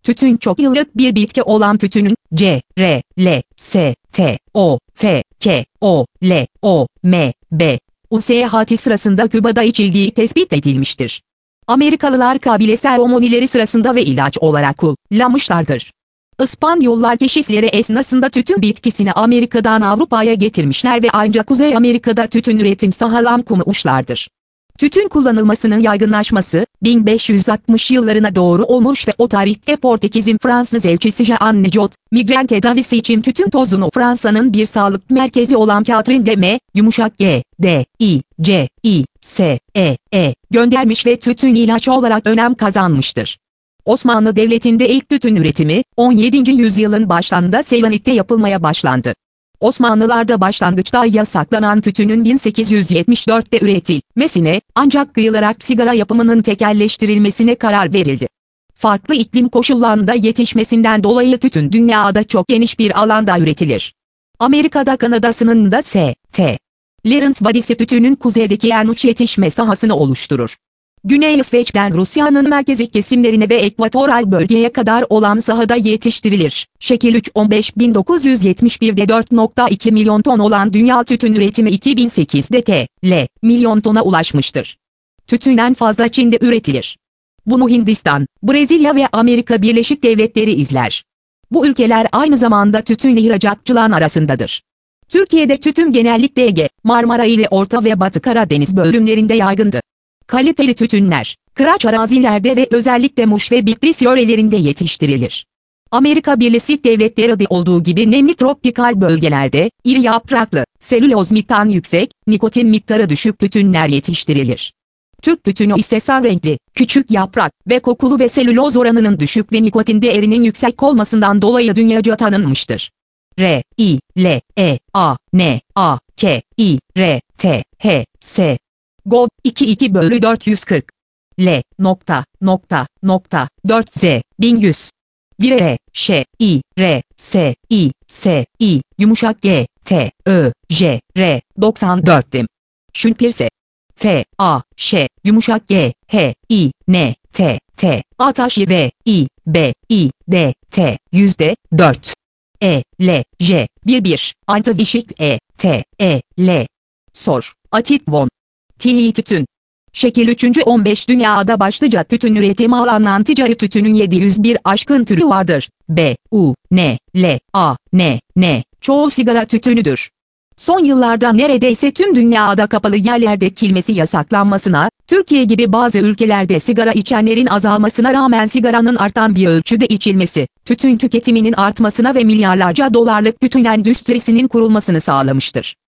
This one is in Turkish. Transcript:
Tütün çok yıllık bir bitki olan tütünün C, R, L, S, T, O, F, K, O, L, O, M, B, U seyahati sırasında Küba'da içildiği tespit edilmiştir. Amerikalılar kabile seremonileri sırasında ve ilaç olarak kullanmışlardır. İspanyollar keşifleri esnasında tütün bitkisini Amerika'dan Avrupa'ya getirmişler ve ancak Kuzey Amerika'da tütün üretim sağlanmışlardır. Tütün kullanılmasının yaygınlaşması, 1560 yıllarına doğru olmuş ve o tarihte Portekiz'in Fransız elçisi Jean Nejot, migren tedavisi için tütün tozunu Fransa'nın bir sağlık merkezi olan Catherine de M, G, D, I, C, I, S, E, göndermiş ve tütün ilaç olarak önem kazanmıştır. Osmanlı Devleti'nde ilk tütün üretimi, 17. yüzyılın başlarında Selanik'te yapılmaya başlandı. Osmanlılar'da başlangıçta yasaklanan tütünün 1874'te üretilmesine, ancak kıyılarak sigara yapımının tekelleştirilmesine karar verildi. Farklı iklim koşullarında yetişmesinden dolayı tütün dünyada çok geniş bir alanda üretilir. Amerika'da Kanada'sının da St. Lawrence Vadisi tütünün kuzeydeki en uç yetişme sahasını oluşturur. Güney İsveç'ten Rusya'nın merkezi kesimlerine ve ekvatoral bölgeye kadar olan sahada yetiştirilir. Şekil 3-15.971'de 4,2 milyon ton olan dünya tütün üretimi 2008'de TL milyon tona ulaşmıştır. Tütün en fazla Çin'de üretilir. Bunu Hindistan, Brezilya ve Amerika Birleşik Devletleri izler. Bu ülkeler aynı zamanda tütün ihracatçılar arasındadır. Türkiye'de tütün genellikle Ege, Marmara ile Orta ve Batı Karadeniz bölümlerinde yaygındı. Kaliteli tütünler, kıraç arazilerde ve özellikle Muş ve Bitlis yörelerinde yetiştirilir. Amerika Birleşik Devletleri'de olduğu gibi nemli tropikal bölgelerde, iri yapraklı, selüloz miktarı yüksek, nikotin miktarı düşük tütünler yetiştirilir. Türk tütünü ise renkli, küçük yaprak ve kokulu ve selüloz oranının düşük ve nikotin değerinin yüksek olmasından dolayı dünyaca tanınmıştır. R, I, L, E, A, N, A, K, I, R, T, H, S. Gov 22/440 L.4Z 1100 R Ş I R S I S I G T Ö J R 94'tim. Şünpirse F A Ş G H I N T T Ataşi V I B I D T %4 E L J 11 Artı dişik E T E L Sor Atit Von Tütün. Şekil 3. 15 Dünyada başlıca tütün üretimi alanından ticari tütünün 701 aşkın türü vardır. B, U, N, L, A, N. Çoğu sigara tütünüdür. Son yıllarda neredeyse tüm dünyada kapalı yerlerde ekilmesi yasaklanmasına, Türkiye gibi bazı ülkelerde sigara içenlerin azalmasına rağmen sigaranın artan bir ölçüde içilmesi, tütün tüketiminin artmasına ve milyarlarca dolarlık tütün endüstrisinin kurulmasını sağlamıştır.